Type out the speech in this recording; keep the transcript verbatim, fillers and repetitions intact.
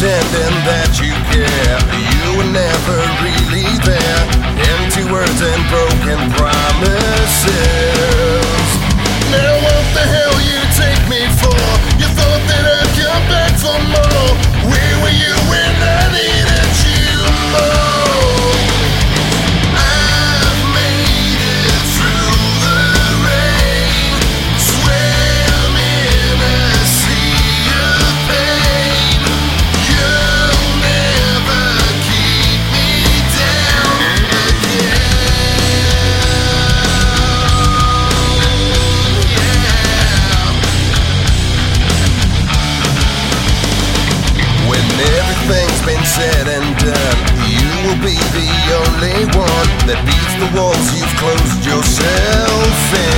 pretending that you care. You were never really there. Empty words and broken promises. Now what the hell you take me for? You thought that I'd come back for more. Where were you when I needed you most? I've made it through the rain, swam in a sea of pain. You'll never keep me down again. When everything's been said and done, you will be the only one that beats the walls you've closed yourself in.